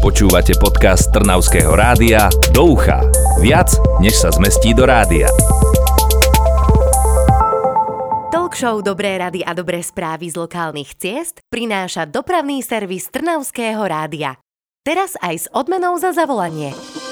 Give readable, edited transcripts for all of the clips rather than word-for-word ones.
Počúvate podcast Trnavského rádia Do ucha. Viac, než sa zmestí do rádia. Talk show Dobré rady a dobré správy z lokálnych ciest prináša dopravný servis Trnavského rádia. Teraz aj s odmenou za zavolanie.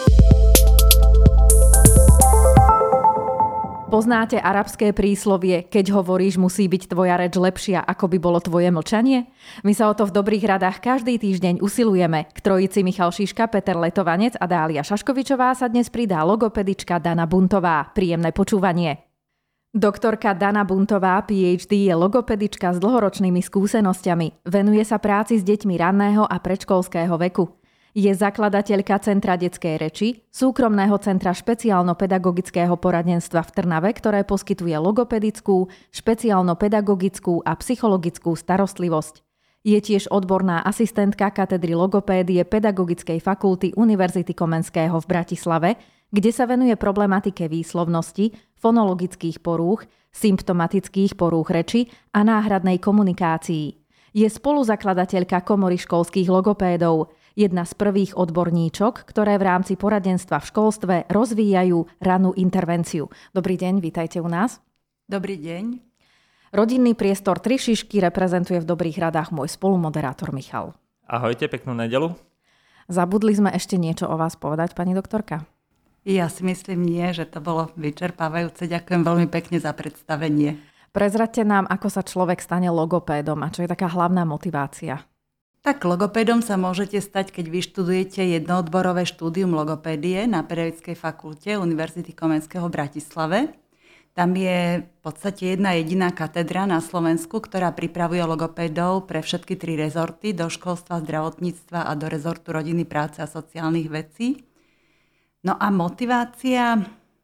Poznáte arabské príslovie, keď hovoríš, musí byť tvoja reč lepšia, ako by bolo tvoje mlčanie? My sa o to v Dobrých radách každý týždeň usilujeme. K trojici Michal Šiška, Peter Letovanec a Dália Šaškovičová sa dnes pridá logopedička Dana Buntová. Príjemné počúvanie. Doktorka Dana Buntová, PhD, je logopedička s dlhoročnými skúsenosťami. Venuje sa práci s deťmi ranného a predškolského veku. Je zakladateľka Centra detskej reči, súkromného centra špeciálno-pedagogického poradenstva v Trnave, ktoré poskytuje logopedickú, špeciálno-pedagogickú a psychologickú starostlivosť. Je tiež odborná asistentka katedry logopédie Pedagogickej fakulty Univerzity Komenského v Bratislave, kde sa venuje problematike výslovnosti, fonologických porúch, symptomatických porúch reči a náhradnej komunikácii. Je spoluzakladateľka Komory školských logopédov, jedna z prvých odborníčok, ktoré v rámci poradenstva v školstve rozvíjajú rannú intervenciu. Dobrý deň, vítajte u nás. Dobrý deň. Rodinný priestor Tri Šišky reprezentuje v Dobrých radách môj spolumoderátor Michal. Ahojte, peknú nedeľu. Zabudli sme ešte niečo o vás povedať, pani doktorka? Ja si myslím nie, že to bolo vyčerpávajúce. Ďakujem veľmi pekne za predstavenie. Prezraďte nám, ako sa človek stane logopédom a čo je taká hlavná motivácia. Tak logopédom sa môžete stať, keď vyštudujete jednoodborové štúdium logopédie na Pedagogickej fakulte Univerzity Komenského v Bratislave. Tam je v podstate jedna jediná katedra na Slovensku, ktorá pripravuje logopédov pre všetky tri rezorty, do školstva, zdravotníctva a do rezortu rodiny, práce a sociálnych vecí. No a motivácia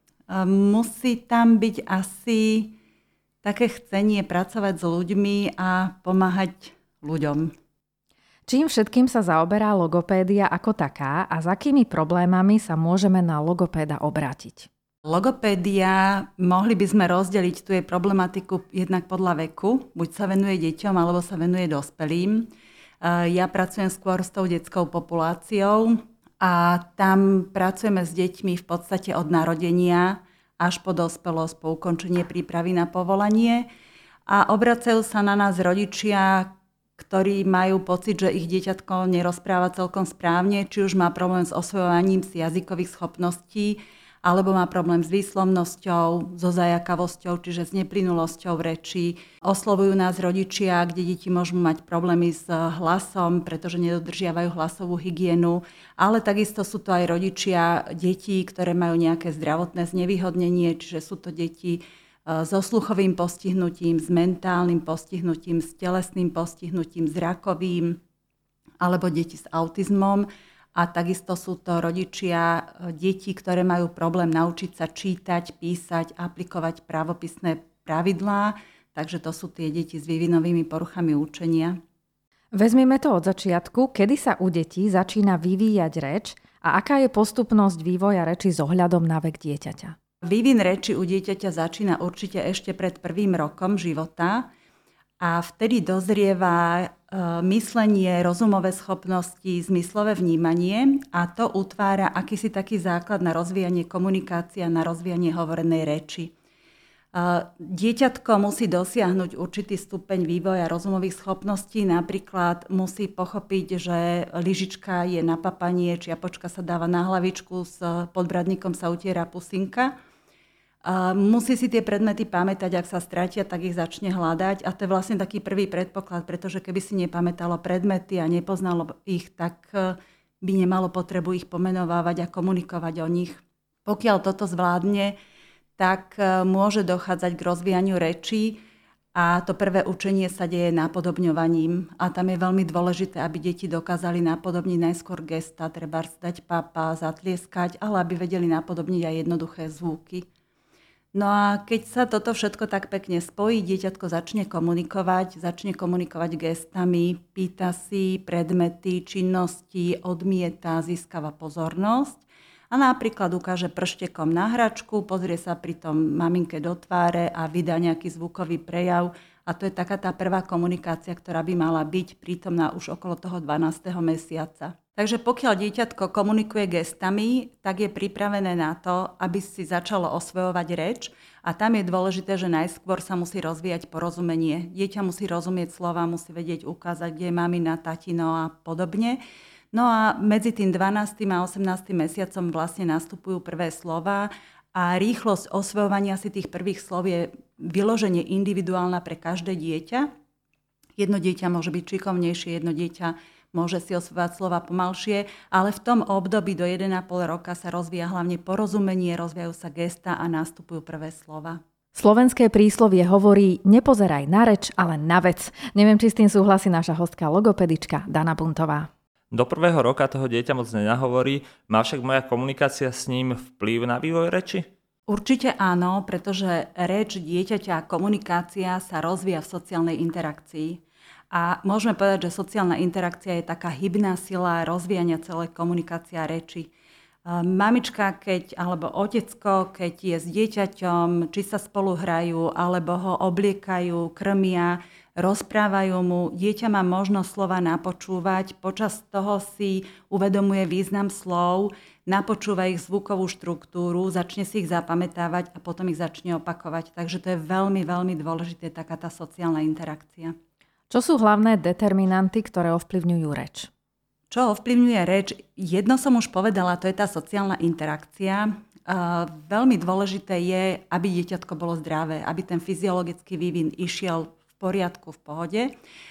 musí tam byť asi také chcenie pracovať s ľuďmi a pomáhať ľuďom. Čím všetkým sa zaoberá logopédia ako taká a s akými problémami sa môžeme na logopéda obrátiť? Logopédia, mohli by sme rozdeliť tu je problematiku jednak podľa veku, buď sa venuje deťom, alebo sa venuje dospelým. Ja pracujem skôr s tou detskou populáciou a tam pracujeme s deťmi v podstate od narodenia až po dospelosť, po ukončenie prípravy na povolanie. A obracajú sa na nás rodičia, ktorí majú pocit, že ich dieťatko nerozpráva celkom správne, či už má problém s osvojovaním si jazykových schopností, alebo má problém s výslovnosťou, so zajakavosťou, čiže s neplynulosťou v reči. Oslovujú nás rodičia, kde deti môžu mať problémy s hlasom, pretože nedodržiavajú hlasovú hygienu, ale takisto sú to aj rodičia detí, ktoré majú nejaké zdravotné znevýhodnenie, čiže sú to deti so sluchovým postihnutím, s mentálnym postihnutím, s telesným postihnutím, zrakovým, alebo deti s autizmom. A takisto sú to rodičia detí, ktoré majú problém naučiť sa čítať, písať, aplikovať právopisné pravidlá. Takže to sú tie deti s vývinovými poruchami učenia. Vezmime to od začiatku, kedy sa u detí začína vyvíjať reč a aká je postupnosť vývoja reči s ohľadom na vek dieťaťa. Vývin reči u dieťaťa začína určite ešte pred 1. rokom života a vtedy dozrieva myslenie, rozumové schopnosti, zmyslové vnímanie a to utvára akýsi taký základ na rozvíjanie komunikácie a na rozvíjanie hovorenej reči. Dieťatko musí dosiahnuť určitý stupeň vývoja rozumových schopností, napríklad musí pochopiť, že lyžička je na papanie, čiapočka sa dáva na hlavičku, s podbradníkom sa utiera pusinka. Musí si tie predmety pamätať, ak sa stratia, tak ich začne hľadať a to je vlastne taký prvý predpoklad, pretože keby si nepamätalo predmety a nepoznalo ich, tak by nemalo potrebu ich pomenovávať a komunikovať o nich. Pokiaľ toto zvládne, tak môže dochádzať k rozvíjaniu rečí a to prvé učenie sa deje napodobňovaním a tam je veľmi dôležité, aby deti dokázali napodobniť najskôr gesta, treba dať papa, zatlieskať, ale aby vedeli napodobniť aj jednoduché zvuky. No a keď sa toto všetko tak pekne spojí, dieťatko začne komunikovať gestami, pýta si predmety, činnosti, odmieta, získava pozornosť a napríklad ukáže prštekom na hračku, pozrie sa pritom maminke do tváre a vydá nejaký zvukový prejav A to je taká tá prvá komunikácia, ktorá by mala byť prítomná už okolo toho 12. mesiaca. Takže pokiaľ dieťatko komunikuje gestami, tak je pripravené na to, aby si začalo osvojovať reč. A tam je dôležité, že najskôr sa musí rozvíjať porozumenie. Dieťa musí rozumieť slova, musí vedieť ukázať, kde je mamina, tatino a podobne. No a medzi tým 12. a 18. mesiacom vlastne nastupujú prvé slova a rýchlosť osvojovania si tých prvých slov je vyloženie individuálna pre každé dieťa. Jedno dieťa môže byť šikovnejšie, jedno dieťa môže si osvojovať slova pomalšie, ale v tom období do 1,5 roka sa rozvíja hlavne porozumenie, rozvíjajú sa gestá a nastupujú prvé slova. Slovenské príslovie hovorí nepozeraj na reč, ale na vec. Neviem, či s tým súhlasí naša hostka logopedička Dana Buntová. Do 1. roka toho dieťa moc nenahovorí, má však moja komunikácia s ním vplyv na vývoj reči? Určite áno, pretože reč dieťaťa a komunikácia sa rozvíja v sociálnej interakcii. A môžeme povedať, že sociálna interakcia je taká hybná sila rozvíjania celej komunikácie a reči. Mamička, alebo otecko, keď je s dieťaťom, či sa spolu hrajú, alebo ho obliekajú, krmia, rozprávajú mu, dieťa má možnosť slova napočúvať, počas toho si uvedomuje význam slov, napočúva ich zvukovú štruktúru, začne si ich zapamätávať a potom ich začne opakovať. Takže to je veľmi, veľmi dôležité, taká tá sociálna interakcia. Čo sú hlavné determinanty, ktoré ovplyvňujú reč? Čo ovplyvňuje reč? Jedno som už povedala, to je tá sociálna interakcia. Veľmi dôležité je, aby dieťatko bolo zdravé, aby ten fyziologický vývin išiel v poriadku, v pohode.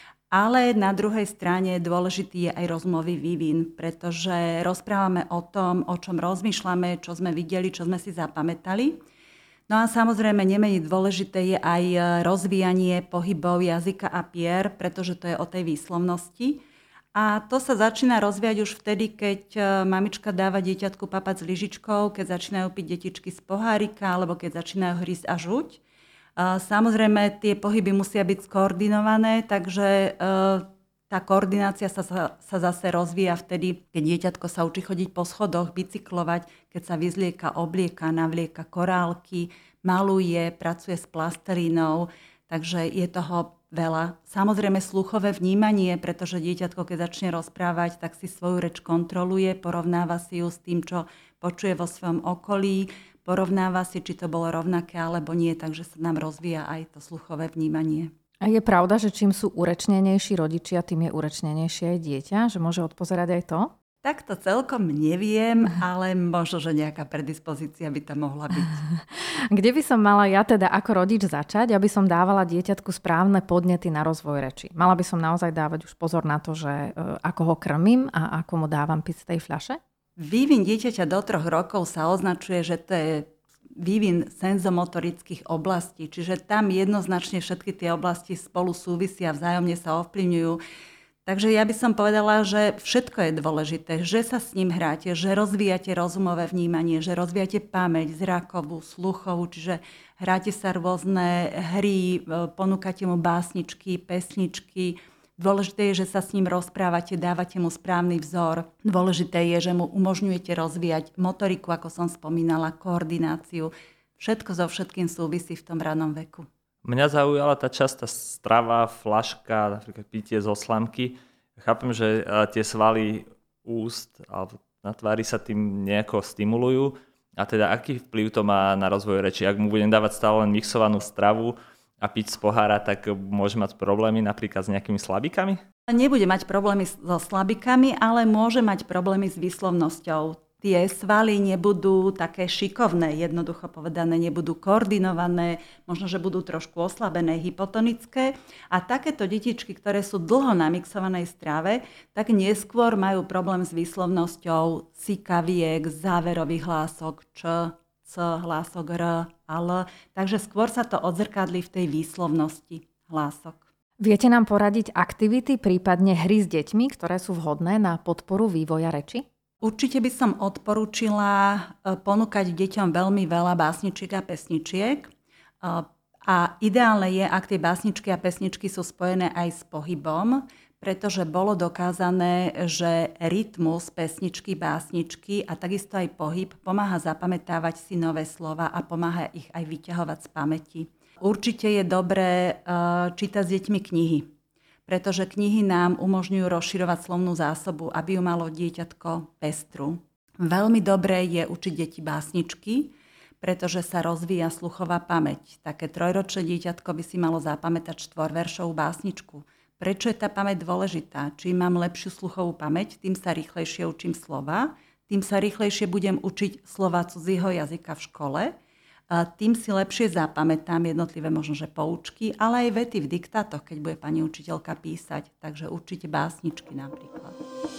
Ale na druhej strane dôležitý je aj rozumový vývin, pretože rozprávame o tom, o čom rozmýšľame, čo sme videli, čo sme si zapamätali. No a samozrejme nemenej dôležité je aj rozvíjanie pohybov jazyka a pier, pretože to je o tej výslovnosti. A to sa začína rozvíjať už vtedy, keď mamička dáva dieťatku papať s lyžičkou, keď začínajú piť detičky z pohárika, alebo keď začínajú hrísť a žuť. Samozrejme, tie pohyby musia byť skoordinované, takže tá koordinácia sa zase rozvíja vtedy, keď dieťatko sa učí chodiť po schodoch, bicyklovať, keď sa vyzlieka, oblieka, navlieka korálky, maluje, pracuje s plastelínou, takže je toho veľa. Samozrejme sluchové vnímanie, pretože dieťatko, keď začne rozprávať, tak si svoju reč kontroluje, porovnáva si ju s tým, čo počuje vo svojom okolí, porovnáva si, či to bolo rovnaké alebo nie, takže sa nám rozvíja aj to sluchové vnímanie. A je pravda, že čím sú urečnenejší rodičia, tým je urečnenejšie aj dieťa? Že môže odpozerať aj to? Tak to celkom neviem, ale možno, že nejaká predispozícia by to mohla byť. Kde by som mala ja teda ako rodič začať, aby som dávala dieťatku správne podnety na rozvoj reči? Mala by som naozaj dávať už pozor na to, že ako ho krmím a ako mu dávam piť z tej fľaše? Vývin dieťaťa do 3 rokov sa označuje, že to je vývin senzomotorických oblastí, čiže tam jednoznačne všetky tie oblasti spolu súvisia, vzájomne sa ovplyvňujú. Takže ja by som povedala, že všetko je dôležité, že sa s ním hráte, že rozvíjate rozumové vnímanie, že rozvíjate pamäť zrakovú, sluchovú, čiže hráte sa rôzne hry, ponúkate mu básničky, pesničky. Dôležité je, že sa s ním rozprávate, dávate mu správny vzor. Dôležité je, že mu umožňujete rozvíjať motoriku, ako som spomínala, koordináciu. Všetko so všetkým súvisí v tom ranom veku. Mňa zaujala tá časť, tá strava, fľaška, napríklad pitie zo slamky. Chápem, že tie svaly úst alebo na tvári sa tým nejako stimulujú. A teda aký vplyv to má na rozvoj reči? Ak mu budem dávať stále len mixovanú stravu a piť z pohára, tak môže mať problémy napríklad s nejakými slabikami? Nebude mať problémy so slabikami, ale môže mať problémy s výslovnosťou. Tie svaly nebudú také šikovné, jednoducho povedané, nebudú koordinované, možno, že budú trošku oslabené, hypotonické. A takéto detičky, ktoré sú dlho na mixovanej strave, tak neskôr majú problém s výslovnosťou sikaviek, záverových hlások č, c, hlások r, l. Takže skôr sa to odzrkadlí v tej výslovnosti hlások. Viete nám poradiť aktivity, prípadne hry s deťmi, ktoré sú vhodné na podporu vývoja reči? Určite by som odporúčila ponúkať deťom veľmi veľa básničiek a pesničiek. A ideálne je, ak tie básničky a pesničky sú spojené aj s pohybom, pretože bolo dokázané, že rytmus pesničky, básničky a takisto aj pohyb pomáha zapamätávať si nové slova a pomáha ich aj vyťahovať z pamäti. Určite je dobré čítať s deťmi knihy, pretože knihy nám umožňujú rozširovať slovnú zásobu, aby ju malo dieťatko pestru. Veľmi dobré je učiť deti básničky, pretože sa rozvíja sluchová pamäť. Také 3-ročné dieťatko by si malo zapamätať 4-veršovú básničku. Prečo je tá pamäť dôležitá? Čím mám lepšiu sluchovú pamäť, tým sa rýchlejšie učím slova, tým sa rýchlejšie budem učiť slova cudzieho jazyka v škole, tým si lepšie zapamätám jednotlivé možno, že poučky, ale aj vety v diktátoch, keď bude pani učiteľka písať. Takže určite básničky napríklad.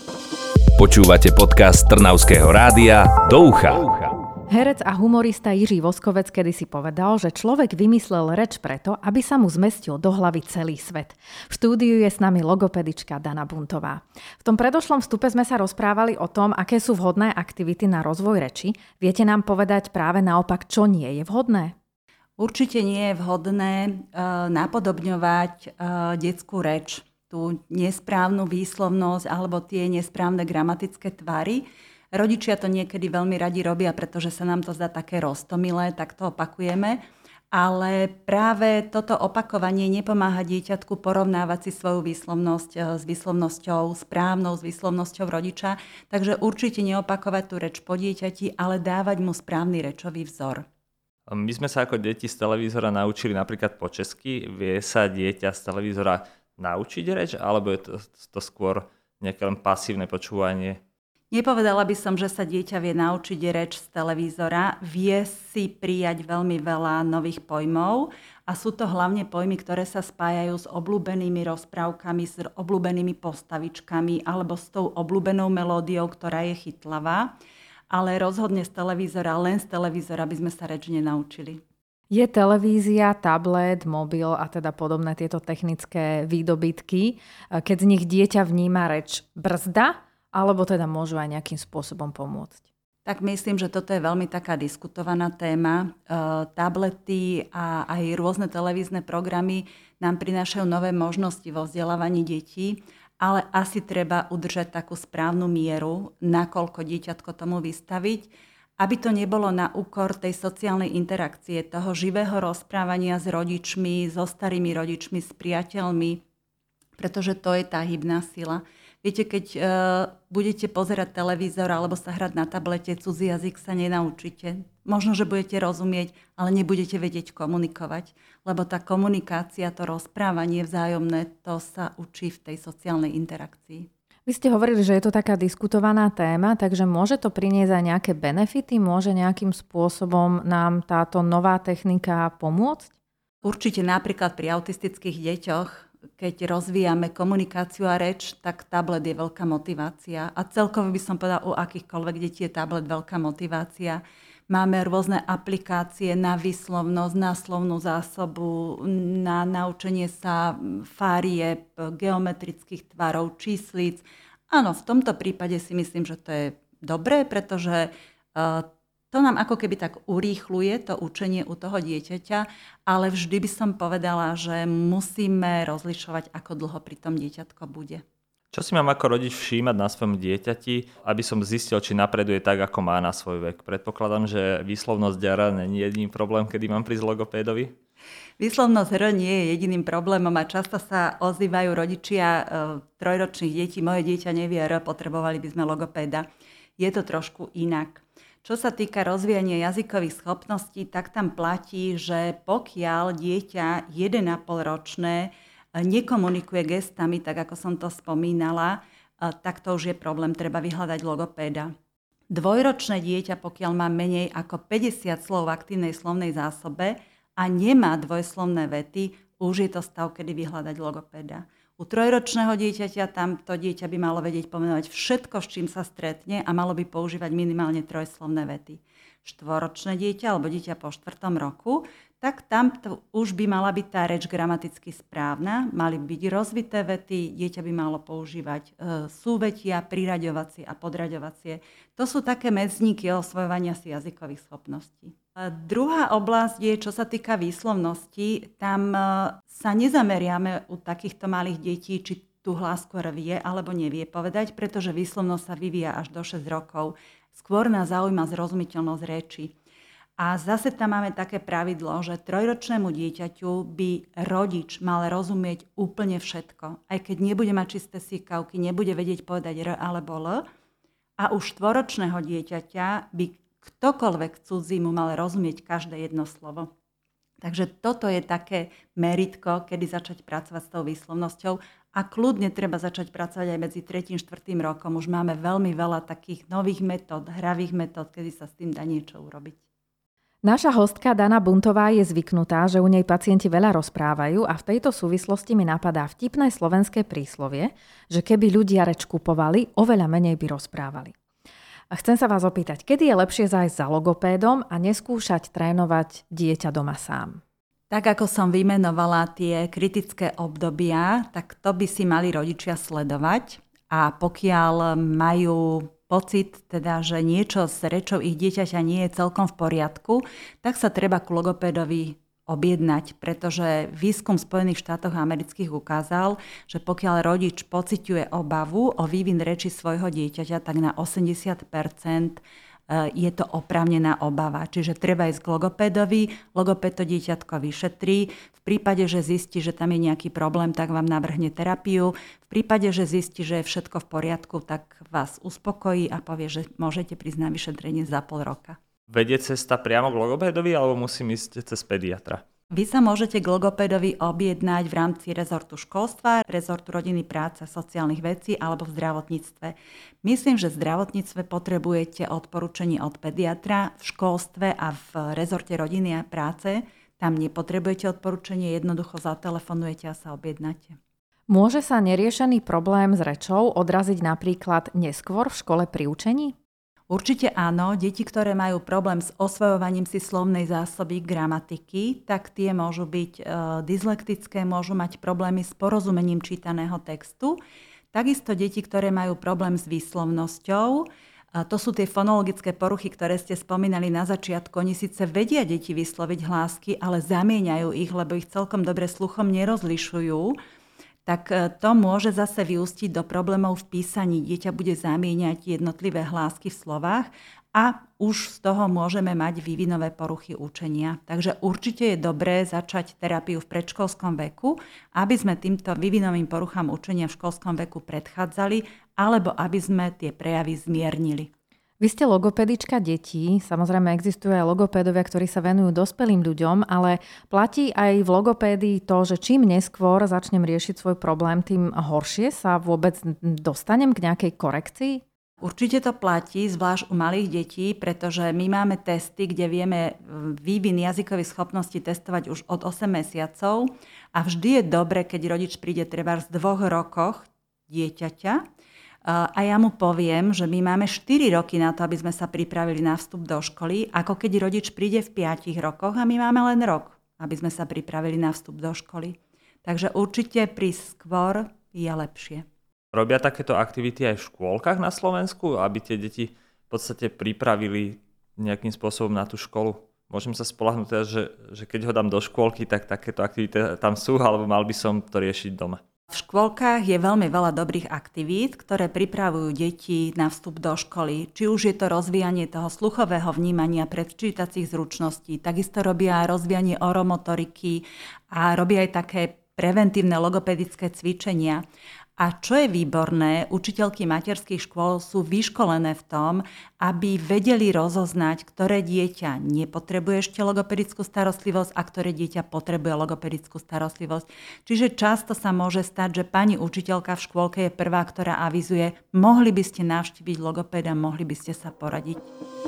Počúvate podcast Trnavského rádia Do ucha. Herec a humorista Jiří Voskovec kedysi povedal, že človek vymyslel reč preto, aby sa mu zmestil do hlavy celý svet. V štúdiu je s nami logopedička Dana Buntová. V tom predošlom vstupe sme sa rozprávali o tom, aké sú vhodné aktivity na rozvoj reči. Viete nám povedať práve naopak, čo nie je vhodné? Určite nie je vhodné napodobňovať detskú reč, tú nesprávnu výslovnosť alebo tie nesprávne gramatické tvary. Rodičia to niekedy veľmi radi robia, pretože sa nám to zdá také roztomilé, tak to opakujeme. Ale práve toto opakovanie nepomáha dieťatku porovnávať si svoju výslovnosť s výslovnosťou správnou, s výslovnosťou rodiča. Takže určite neopakovať tú reč po dieťati, ale dávať mu správny rečový vzor. My sme sa ako deti z televízora naučili napríklad po česky. Vie sa dieťa z televízora naučiť reč, alebo je to skôr nejaké len pasívne počúvanie? Nepovedala by som, že sa dieťa vie naučiť reč z televízora, vie si prijať veľmi veľa nových pojmov a sú to hlavne pojmy, ktoré sa spájajú s obľúbenými rozprávkami, s obľúbenými postavičkami alebo s tou obľúbenou melódiou, ktorá je chytlavá, ale rozhodne len z televízora by sme sa reč nenaučili. Je televízia, tablet, mobil a teda podobné tieto technické výdobytky, keď z nich dieťa vníma reč, brzda, alebo teda môžu aj nejakým spôsobom pomôcť? Tak myslím, že toto je veľmi taká diskutovaná téma. Tablety a aj rôzne televízne programy nám prinášajú nové možnosti vo vzdelávaní detí, ale asi treba udržať takú správnu mieru, nakoľko dieťatko tomu vystaviť, aby to nebolo na úkor tej sociálnej interakcie, toho živého rozprávania s rodičmi, so starými rodičmi, s priateľmi, pretože to je tá hybná sila. Viete, keď budete pozerať televízor alebo sa hrať na tablete, cudzí jazyk sa nenaučíte. Možno, že budete rozumieť, ale nebudete vedieť komunikovať, lebo tá komunikácia, to rozprávanie vzájomné, to sa učí v tej sociálnej interakcii. Vy ste hovorili, že je to taká diskutovaná téma, takže môže to priniesť aj nejaké benefity? Môže nejakým spôsobom nám táto nová technika pomôcť? Určite napríklad pri autistických deťoch, keď rozvíjame komunikáciu a reč, tak tablet je veľká motivácia. A celkovo by som povedala, u akýchkoľvek detí je tablet veľká motivácia. Máme rôzne aplikácie na výslovnosť, na slovnú zásobu, na naučenie sa farieb, geometrických tvarov, číslic. Áno, v tomto prípade si myslím, že to je dobré, pretože to nám ako keby tak urýchluje to učenie u toho dieťaťa, ale vždy by som povedala, že musíme rozlišovať, ako dlho pri tom dieťatko bude. Čo si mám ako rodič všímať na svojom dieťati, aby som zistil, či napreduje tak, ako má na svoj vek? Predpokladám, že výslovnosť R nie je jediný problém, kedy mám prísť logopédovi? Výslovnosť R nie je jediným problémom a často sa ozývajú rodičia 3-ročných detí. Moje dieťa nevie R, potrebovali by sme logopéda. Je to trošku inak. Čo sa týka rozvíjania jazykových schopností, tak tam platí, že pokiaľ dieťa 1,5-ročné nekomunikuje gestami, tak ako som to spomínala, tak to už je problém, treba vyhľadať logopéda. 2-ročné dieťa, pokiaľ má menej ako 50 slov v aktívnej slovnej zásobe a nemá dvojslovné vety, už je to stav, kedy vyhľadať logopéda. U 3-ročného dieťaťa tamto dieťa by malo vedieť pomenovať všetko, s čím sa stretne a malo by používať minimálne trojslovné vety. 4-ročné dieťa alebo dieťa po 4. roku, tak tam už by mala byť tá reč gramaticky správna, mali byť rozvité vety, dieťa by malo používať súvetia, priraďovacie a podraďovacie. To sú také medzníky osvojovania si jazykových schopností. Druhá oblasť je, čo sa týka výslovnosti, tam sa nezameriame u takýchto malých detí, či tú hlásku vie alebo nevie povedať, pretože výslovnosť sa vyvíja až do 6 rokov. Skôr nás zaujíma zrozumiteľnosť reči. A zase tam máme také pravidlo, že 3-ročnému dieťaťu by rodič mal rozumieť úplne všetko. Aj keď nebude mať čisté sýkavky, nebude vedieť povedať R alebo L. A už 4-ročného dieťaťa by ktokoľvek cudzí mu mal rozumieť každé jedno slovo. Takže toto je také meritko, kedy začať pracovať s tou výslovnosťou. A kľudne treba začať pracovať aj medzi 3. a 4. rokom. Už máme veľmi veľa takých nových metód, hravých metód, kedy sa s tým dá niečo urobiť. Naša hostka Dana Buntová je zvyknutá, že u nej pacienti veľa rozprávajú a v tejto súvislosti mi napadá vtipné slovenské príslovie, že keby ľudia reč kupovali, oveľa menej by rozprávali. A chcem sa vás opýtať, kedy je lepšie zájsť za logopédom a neskúšať trénovať dieťa doma sám? Tak ako som vymenovala tie kritické obdobia, tak to by si mali rodičia sledovať a pokiaľ majú pocit, teda, že niečo s rečou ich dieťaťa nie je celkom v poriadku, tak sa treba k logopédovi objednať, pretože výskum v Spojených štátoch amerických ukázal, že pokiaľ rodič pociťuje obavu o vývin reči svojho dieťaťa, tak na 80% je to oprávnená obava. Čiže treba ísť k logopédovi, logopéd to dieťatko vyšetrí. V prípade, že zistí, že tam je nejaký problém, tak vám navrhne terapiu. V prípade, že zistí, že je všetko v poriadku, tak vás uspokojí a povie, že môžete prísť na vyšetrenie za pol roka. Vedie cesta priamo k logopédovi alebo musím ísť cez pediatra? Vy sa môžete k logopédovi objednať v rámci rezortu školstva, rezortu rodiny, práce, sociálnych vecí alebo v zdravotníctve. Myslím, že v zdravotníctve potrebujete odporúčanie od pediatra, v školstve a v rezorte rodiny a práce. Tam nepotrebujete odporúčanie, jednoducho zatelefonujete a sa objednáte. Môže sa neriešený problém s rečou odraziť napríklad neskôr v škole pri učení? Určite áno, deti, ktoré majú problém s osvojovaním si slovnej zásoby gramatiky, tak tie môžu byť dyslektické, môžu mať problémy s porozumením čítaného textu. Takisto deti, ktoré majú problém s výslovnosťou, to sú tie fonologické poruchy, ktoré ste spomínali na začiatku. Oni síce vedia deti vysloviť hlásky, ale zamieňajú ich, lebo ich celkom dobre sluchom nerozlišujú. Tak to môže zase vyústiť do problémov v písaní. Dieťa bude zamieňať jednotlivé hlásky v slovách a už z toho môžeme mať vývinové poruchy učenia. Takže určite je dobré začať terapiu v predškolskom veku, aby sme týmto vývinovým poruchám učenia v školskom veku predchádzali alebo aby sme tie prejavy zmiernili. Vy ste logopedička detí, samozrejme existujú aj logopédovia, ktorí sa venujú dospelým ľuďom, ale platí aj v logopédii to, že čím neskôr začnem riešiť svoj problém, tým horšie sa vôbec dostanem k nejakej korekcii? Určite to platí, zvlášť u malých detí, pretože my máme testy, kde vieme vývin jazykových schopností testovať už od 8 mesiacov a vždy je dobre, keď rodič príde trebárs v 2 rokoch dieťaťa, a ja mu poviem, že my máme 4 roky na to, aby sme sa pripravili na vstup do školy, ako keď rodič príde v 5 rokoch a my máme len rok, aby sme sa pripravili na vstup do školy. Takže určite prísť skôr je lepšie. Robia takéto aktivity aj v škôlkach na Slovensku, aby tie deti v podstate pripravili nejakým spôsobom na tú školu? Môžem sa spoľahnúť teda, že keď ho dám do škôlky, tak takéto aktivity tam sú, alebo mal by som to riešiť doma? V škôlkach je veľmi veľa dobrých aktivít, ktoré pripravujú deti na vstup do školy. Či už je to rozvíjanie toho sluchového vnímania, predčítacích zručností, takisto robia rozvíjanie oromotoriky a robia aj také preventívne logopedické cvičenia. A čo je výborné, učiteľky materských škôl sú vyškolené v tom, aby vedeli rozoznať, ktoré dieťa nepotrebuje ešte logopedickú starostlivosť a ktoré dieťa potrebuje logopedickú starostlivosť. Čiže často sa môže stať, že pani učiteľka v škôlke je prvá, ktorá avizuje, mohli by ste navštíviť logopéda, mohli by ste sa poradiť.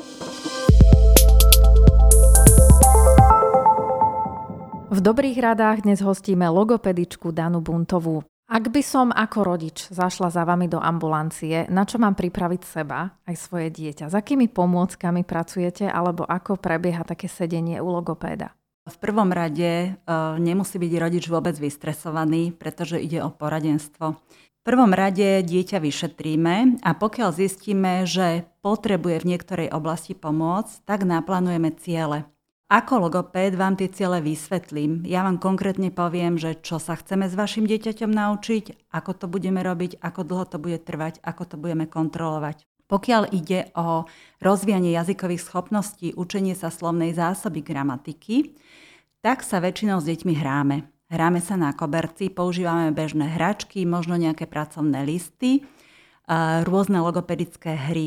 V Dobrých radách dnes hostíme logopedičku Danu Buntovú. Ak by som ako rodič zašla za vami do ambulancie, na čo mám pripraviť seba aj svoje dieťa? S akými pomôckami pracujete alebo ako prebieha také sedenie u logopéda? V prvom rade nemusí byť rodič vôbec vystresovaný, pretože ide o poradenstvo. V prvom rade dieťa vyšetríme a pokiaľ zistíme, že potrebuje v niektorej oblasti pomôcť, tak naplánujeme ciele. Ako logopéd vám tie ciele vysvetlím. Ja vám konkrétne poviem, že čo sa chceme s vašim dieťaťom naučiť, ako to budeme robiť, ako dlho to bude trvať, ako to budeme kontrolovať. Pokiaľ ide o rozvíjanie jazykových schopností, učenie sa slovnej zásoby, gramatiky, tak sa väčšinou s deťmi hráme. Hráme sa na koberci, používame bežné hračky, možno nejaké pracovné listy, rôzne logopedické hry.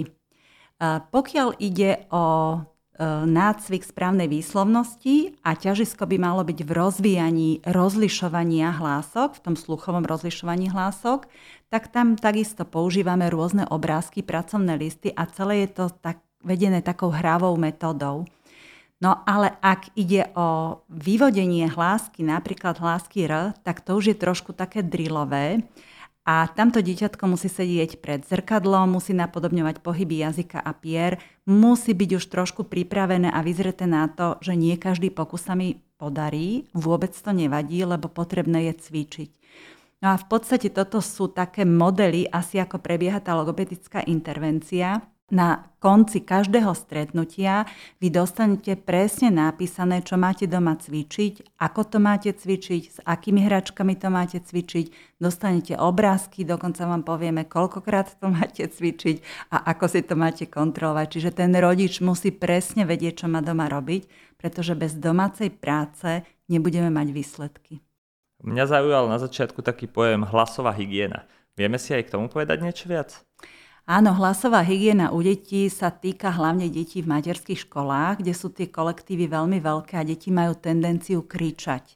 Pokiaľ ide o nácvik správnej výslovnosti a ťažisko by malo byť v rozvíjaní rozlišovania hlások, v tom sluchovom rozlišovaní hlások, tak tam takisto používame rôzne obrázky, pracovné listy a celé je to tak vedené takou hravou metódou. No ale ak ide o vyvodenie hlásky, napríklad hlásky R, tak to už je trošku také drillové. A tamto dieťatko musí sedieť pred zrkadlom, musí napodobňovať pohyby jazyka a pier, musí byť už trošku pripravené a vyzreté na to, že nie každý pokus sa mi podarí, vôbec to nevadí, lebo potrebné je cvičiť. No a v podstate toto sú také modely, asi ako prebieha tá logopedická intervencia. Na konci každého stretnutia vy dostanete presne napísané, čo máte doma cvičiť, ako to máte cvičiť, s akými hračkami to máte cvičiť, dostanete obrázky, dokonca vám povieme, koľkokrát to máte cvičiť a ako si to máte kontrolovať. Čiže ten rodič musí presne vedieť, čo má doma robiť, pretože bez domácej práce nebudeme mať výsledky. Mňa zaujal na začiatku taký pojem hlasová hygiena. Vieme si aj k tomu povedať niečo viac? Áno, hlasová hygiena u detí sa týka hlavne detí v materských školách, kde sú tie kolektívy veľmi veľké a deti majú tendenciu kričať.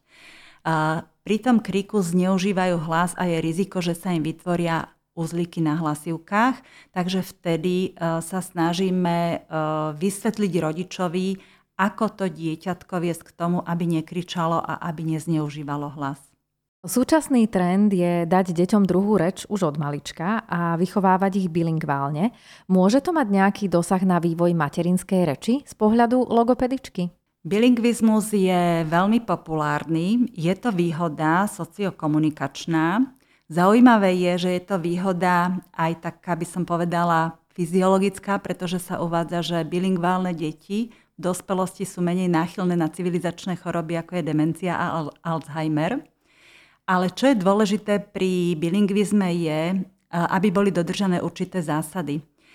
Pri tom kriku zneužívajú hlas a je riziko, že sa im vytvoria uzlíky na hlasivkách, takže vtedy sa snažíme vysvetliť rodičovi, ako to dieťatko viesť k tomu, aby nekričalo a aby nezneužívalo hlas. Súčasný trend je dať deťom druhú reč už od malička a vychovávať ich bilingválne. Môže to mať nejaký dosah na vývoj materinskej reči z pohľadu logopedičky? Bilingvizmus je veľmi populárny, je to výhoda sociokomunikačná. Zaujímavé je, že je to výhoda aj taká, by som povedala, fyziologická, pretože sa uvádza, že bilingválne deti v dospelosti sú menej náchylné na civilizačné choroby, ako je demencia a Alzheimer. Ale čo je dôležité pri bilingvizme je, aby boli dodržané určité zásady.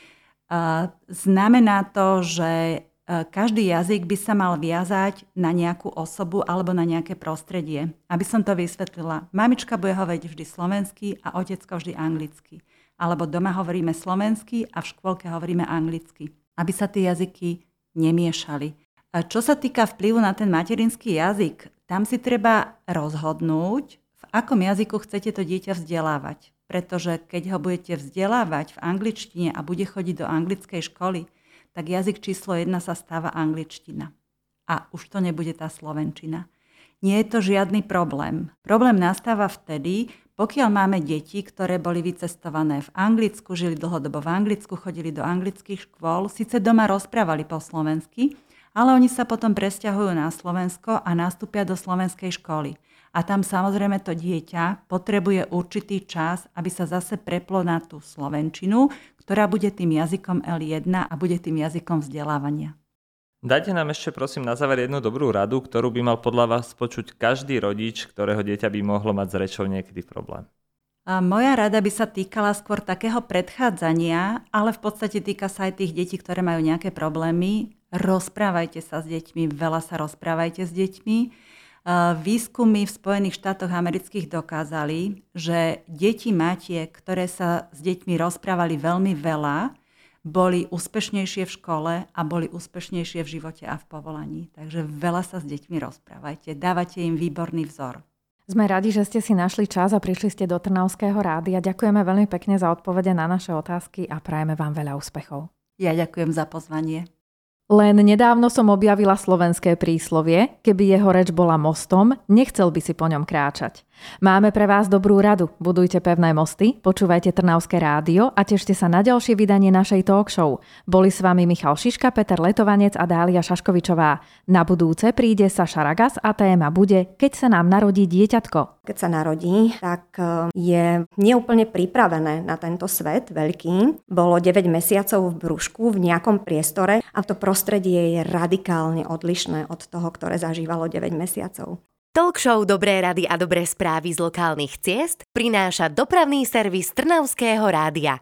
Znamená to, že každý jazyk by sa mal viazať na nejakú osobu alebo na nejaké prostredie. Aby som to vysvetlila, mamička bude hovoriť vždy slovensky a otecko vždy anglicky. Alebo doma hovoríme slovensky a v škôlke hovoríme anglicky. Aby sa tie jazyky nemiešali. Čo sa týka vplyvu na ten materinský jazyk, tam si treba rozhodnúť, v akom jazyku chcete to dieťa vzdelávať. Pretože keď ho budete vzdelávať v angličtine a bude chodiť do anglickej školy, tak jazyk číslo 1 sa stáva angličtina. A už to nebude tá slovenčina. Nie je to žiadny problém. Problém nastáva vtedy, pokiaľ máme deti, ktoré boli vycestované v Anglicku, žili dlhodobo v Anglicku, chodili do anglických škôl, síce doma rozprávali po slovensky, ale oni sa potom presťahujú na Slovensko a nastúpia do slovenskej školy. A tam samozrejme to dieťa potrebuje určitý čas, aby sa zase preplo na tú slovenčinu, ktorá bude tým jazykom L1 a bude tým jazykom vzdelávania. Dajte nám ešte prosím na záver jednu dobrú radu, ktorú by mal podľa vás počuť každý rodič, ktorého dieťa by mohlo mať s rečou niekedy problém. A moja rada by sa týkala skôr takého predchádzania, ale v podstate týka sa aj tých detí, ktoré majú nejaké problémy. Rozprávajte sa s deťmi, veľa sa rozprávajte s deťmi. Výskumy v Spojených štátoch amerických dokázali, že deti matiek, ktoré sa s deťmi rozprávali veľmi veľa, boli úspešnejšie v škole a boli úspešnejšie v živote a v povolaní. Takže veľa sa s deťmi rozprávajte, dávate im výborný vzor. Sme radi, že ste si našli čas a prišli ste do Trnavského rádia. Ďakujeme veľmi pekne za odpovede na naše otázky a prajeme vám veľa úspechov. Ja ďakujem za pozvanie. Len nedávno som objavila slovenské príslovie, keby jeho reč bola mostom, nechcel by si po ňom kráčať. Máme pre vás dobrú radu. Budujte pevné mosty, počúvajte Trnavské rádio a tešte sa na ďalšie vydanie našej talk show. Boli s vami Michal Šiška, Peter Letovanec a Dália Šaškovičová. Na budúce príde Saša Ragas a téma bude Keď sa nám narodí dieťatko. Keď sa narodí, tak je neúplne pripravené na tento svet veľký. Bolo 9 mesiacov v brúšku v nejakom priestore a to prostredie je radikálne odlišné od toho, ktoré zažívalo 9 mesiacov. Talk show Dobré rady a dobré správy z lokálnych ciest prináša dopravný servis Trnavského rádia.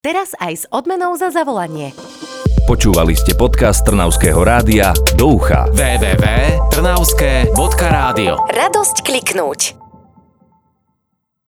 Teraz aj s odmenou za zavolanie. Počúvali ste podcast Trnavského rádia Do ucha. www.trnavske.radio Radosť kliknúť.